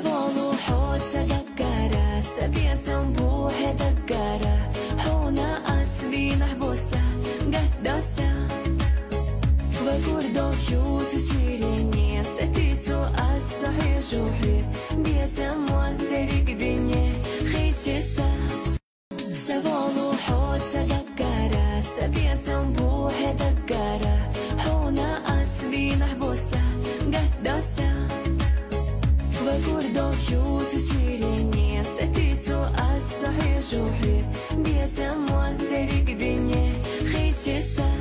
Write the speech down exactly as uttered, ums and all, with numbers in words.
سبالو حوسة دكارة سبيا سنبوح دكارة حونا أسبي نحبوسة قدسة بكور دولشو تسيريني ستيسو الصحي شوحي بيا سموان دريك دنيا خيتيسا سبالو حوسة دكارة سبيا سنبوح دكارة حونا أسبي نحبوسة قدسة بكور دولشو تسيريني ستيسو الصحي شوحي بيا سموان دريك دنيا خيتيسا